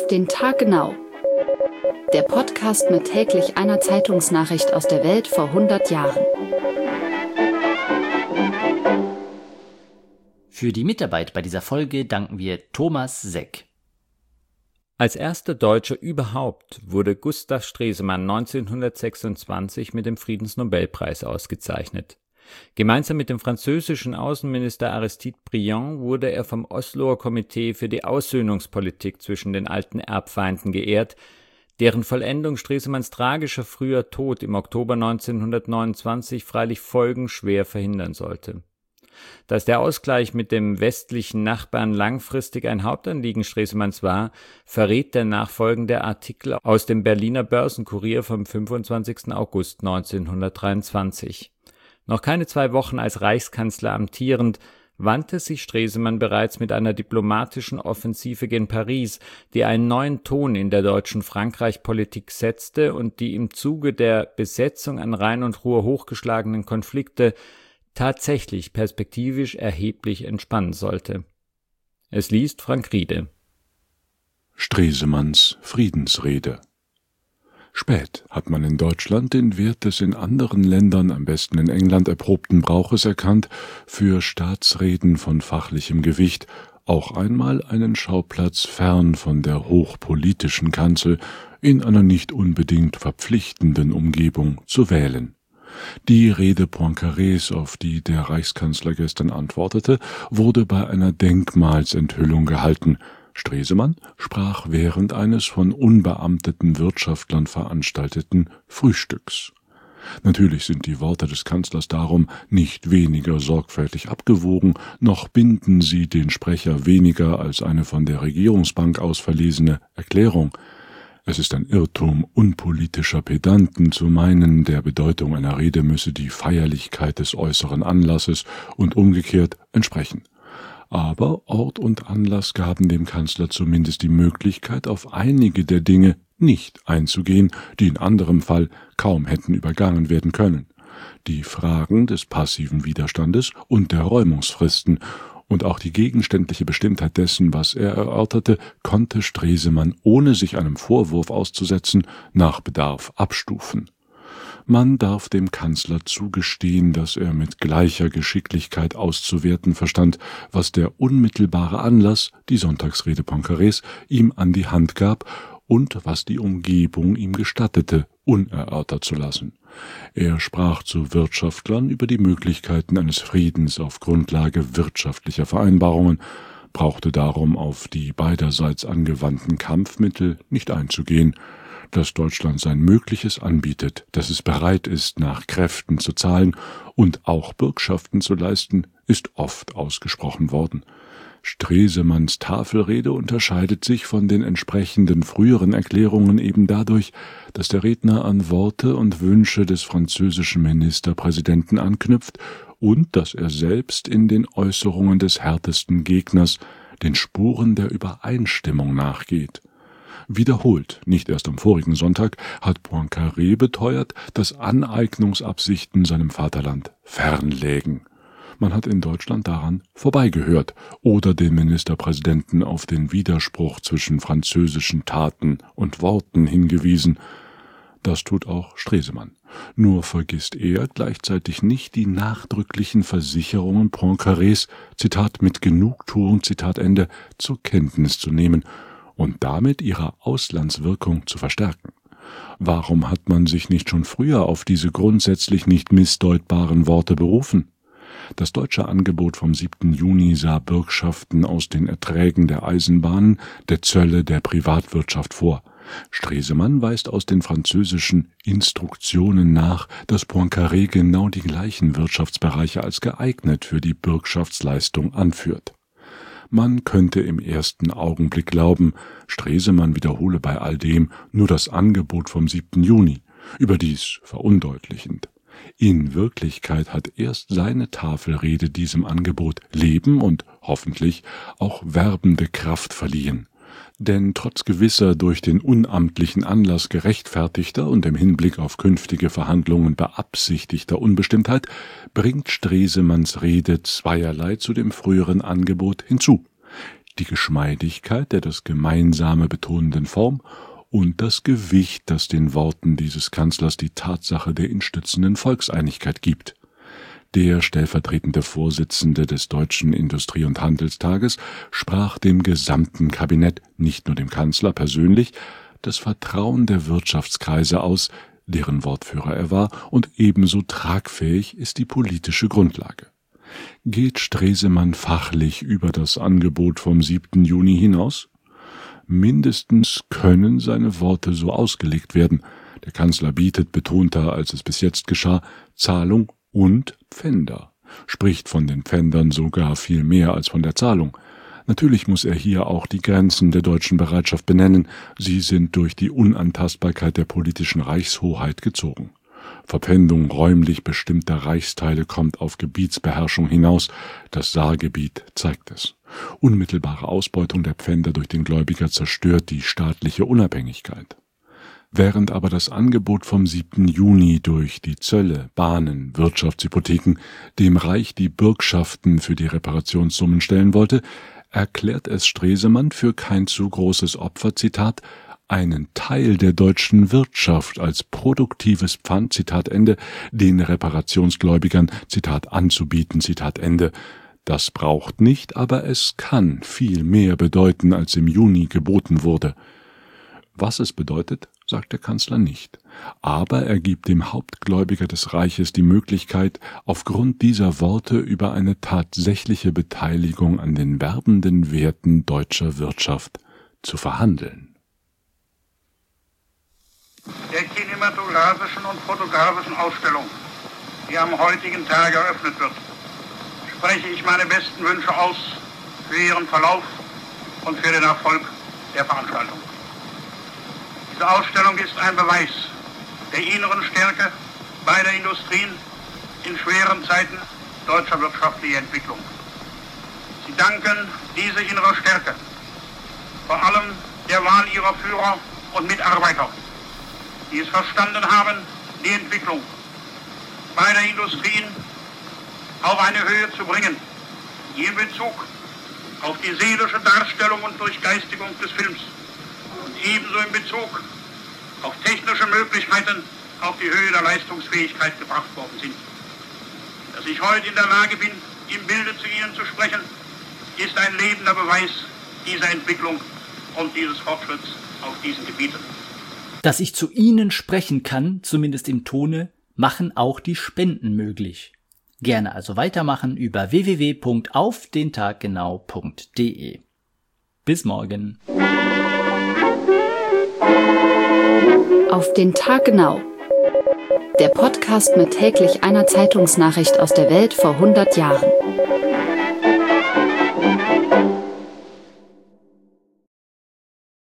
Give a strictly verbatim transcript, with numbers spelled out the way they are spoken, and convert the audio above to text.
Auf den Tag genau. Der Podcast mit täglich einer Zeitungsnachricht aus der Welt vor hundert Jahren. Für die Mitarbeit bei dieser Folge danken wir Thomas Seck. Als erster Deutscher überhaupt wurde Gustav Stresemann neunzehnhundertsechsundzwanzig mit dem Friedensnobelpreis ausgezeichnet. Gemeinsam mit dem französischen Außenminister Aristide Briand wurde er vom Osloer Komitee für die Aussöhnungspolitik zwischen den alten Erbfeinden geehrt, deren Vollendung Stresemanns tragischer früher Tod im Oktober neunzehnhundertneunundzwanzig freilich folgenschwer verhindern sollte. Dass der Ausgleich mit dem westlichen Nachbarn langfristig ein Hauptanliegen Stresemanns war, verrät der nachfolgende Artikel aus dem Berliner Börsenkurier vom fünfundzwanzigsten August neunzehnhundertdreiundzwanzig. Noch keine zwei Wochen als Reichskanzler amtierend, wandte sich Stresemann bereits mit einer diplomatischen Offensive gegen Paris, die einen neuen Ton in der deutschen Frankreich-Politik setzte und die im Zuge der Besetzung an Rhein und Ruhr hochgeschlagenen Konflikte tatsächlich perspektivisch erheblich entspannen sollte. Es liest Frank Riede. Stresemanns Friedensrede. Spät hat man in Deutschland den Wert des in anderen Ländern, am besten in England, erprobten Brauches erkannt, für Staatsreden von fachlichem Gewicht auch einmal einen Schauplatz fern von der hochpolitischen Kanzel in einer nicht unbedingt verpflichtenden Umgebung zu wählen. Die Rede Poincarés, auf die der Reichskanzler gestern antwortete, wurde bei einer Denkmalsenthüllung gehalten. Stresemann sprach während eines von unbeamteten Wirtschaftlern veranstalteten Frühstücks. Natürlich sind die Worte des Kanzlers darum nicht weniger sorgfältig abgewogen, noch binden sie den Sprecher weniger als eine von der Regierungsbank aus verlesene Erklärung. Es ist ein Irrtum unpolitischer Pedanten zu meinen, der Bedeutung einer Rede müsse die Feierlichkeit des äußeren Anlasses und umgekehrt entsprechen. Aber Ort und Anlass gaben dem Kanzler zumindest die Möglichkeit, auf einige der Dinge nicht einzugehen, die in anderem Fall kaum hätten übergangen werden können. Die Fragen des passiven Widerstandes und der Räumungsfristen und auch die gegenständliche Bestimmtheit dessen, was er erörterte, konnte Stresemann, ohne sich einem Vorwurf auszusetzen, nach Bedarf abstufen. Man darf dem Kanzler zugestehen, dass er mit gleicher Geschicklichkeit auszuwerten verstand, was der unmittelbare Anlass, die Sonntagsrede Poincarés, ihm an die Hand gab und was die Umgebung ihm gestattete, unerörtert zu lassen. Er sprach zu Wirtschaftlern über die Möglichkeiten eines Friedens auf Grundlage wirtschaftlicher Vereinbarungen, brauchte darum auf die beiderseits angewandten Kampfmittel nicht einzugehen. Dass Deutschland sein Mögliches anbietet, dass es bereit ist, nach Kräften zu zahlen und auch Bürgschaften zu leisten, ist oft ausgesprochen worden. Stresemanns Tafelrede unterscheidet sich von den entsprechenden früheren Erklärungen eben dadurch, dass der Redner an Worte und Wünsche des französischen Ministerpräsidenten anknüpft und dass er selbst in den Äußerungen des härtesten Gegners den Spuren der Übereinstimmung nachgeht. Wiederholt, nicht erst am vorigen Sonntag, hat Poincaré beteuert, dass Aneignungsabsichten seinem Vaterland fern lägen. Man hat in Deutschland daran vorbeigehört oder den Ministerpräsidenten auf den Widerspruch zwischen französischen Taten und Worten hingewiesen. Das tut auch Stresemann. Nur vergisst er gleichzeitig nicht die nachdrücklichen Versicherungen Poincarés, Zitat, mit Genugtuung, Zitat Ende, zur Kenntnis zu nehmen und damit ihre Auslandswirkung zu verstärken. Warum hat man sich nicht schon früher auf diese grundsätzlich nicht missdeutbaren Worte berufen? Das deutsche Angebot vom siebten Juni sah Bürgschaften aus den Erträgen der Eisenbahnen, der Zölle, der Privatwirtschaft vor. Stresemann weist aus den französischen Instruktionen nach, dass Poincaré genau die gleichen Wirtschaftsbereiche als geeignet für die Bürgschaftsleistung anführt. Man könnte im ersten Augenblick glauben, Stresemann wiederhole bei all dem nur das Angebot vom siebten Juni, überdies verundeutlichend. In Wirklichkeit hat erst seine Tafelrede diesem Angebot Leben und hoffentlich auch werbende Kraft verliehen. Denn trotz gewisser durch den unamtlichen Anlass gerechtfertigter und im Hinblick auf künftige Verhandlungen beabsichtigter Unbestimmtheit bringt Stresemanns Rede zweierlei zu dem früheren Angebot hinzu. die Geschmeidigkeit der das Gemeinsame betonenden Form und das Gewicht, das den Worten dieses Kanzlers die Tatsache der ihn stützenden Volkseinigkeit gibt. Der stellvertretende Vorsitzende des Deutschen Industrie- und Handelstages sprach dem gesamten Kabinett, nicht nur dem Kanzler persönlich, das Vertrauen der Wirtschaftskreise aus, deren Wortführer er war, und ebenso tragfähig ist die politische Grundlage. Geht Stresemann fachlich über das Angebot vom siebten Juni hinaus? Mindestens können seine Worte so ausgelegt werden. Der Kanzler bietet, betonter als es bis jetzt geschah, Zahlung und Pfänder, spricht von den Pfändern sogar viel mehr als von der Zahlung. Natürlich muss er hier auch die Grenzen der deutschen Bereitschaft benennen, sie sind durch die Unantastbarkeit der politischen Reichshoheit gezogen. Verpfändung räumlich bestimmter Reichsteile kommt auf Gebietsbeherrschung hinaus, das Saargebiet zeigt es. Unmittelbare Ausbeutung der Pfänder durch den Gläubiger zerstört die staatliche Unabhängigkeit. Während aber das Angebot vom siebten Juni durch die Zölle, Bahnen, Wirtschaftshypotheken dem Reich die Bürgschaften für die Reparationssummen stellen wollte, erklärt es Stresemann für kein zu großes Opfer, Zitat, einen Teil der deutschen Wirtschaft als produktives Pfand, Zitat Ende, den Reparationsgläubigern, Zitat, anzubieten, Zitat Ende. Das braucht nicht, aber es kann viel mehr bedeuten, als im Juni geboten wurde. Was es bedeutet, sagt der Kanzler nicht. Aber er gibt dem Hauptgläubiger des Reiches die Möglichkeit, aufgrund dieser Worte über eine tatsächliche Beteiligung an den werbenden Werten deutscher Wirtschaft zu verhandeln. Der kinematografischen und fotografischen Ausstellung, die am heutigen Tag eröffnet wird, spreche ich meine besten Wünsche aus für ihren Verlauf und für den Erfolg der Veranstaltung. Diese Ausstellung ist ein Beweis der inneren Stärke beider Industrien in schweren Zeiten deutscher wirtschaftlicher Entwicklung. Sie danken diese innere Stärke vor allem der Wahl ihrer Führer und Mitarbeiter, die es verstanden haben, die Entwicklung beider Industrien auf eine Höhe zu bringen, die in Bezug auf die seelische Darstellung und Durchgeistigung des Films und ebenso in Bezug auf technische Möglichkeiten auf die Höhe der Leistungsfähigkeit gebracht worden sind. Dass ich heute in der Lage bin, im Bilde zu Ihnen zu sprechen, ist ein lebender Beweis dieser Entwicklung und dieses Fortschritts auf diesen Gebieten. Dass ich zu Ihnen sprechen kann, zumindest im Tone, machen auch die Spenden möglich. Gerne also weitermachen über w w w punkt auf den tag genau punkt d e. Bis morgen. Auf den Tag genau. Der Podcast mit täglich einer Zeitungsnachricht aus der Welt vor hundert Jahren.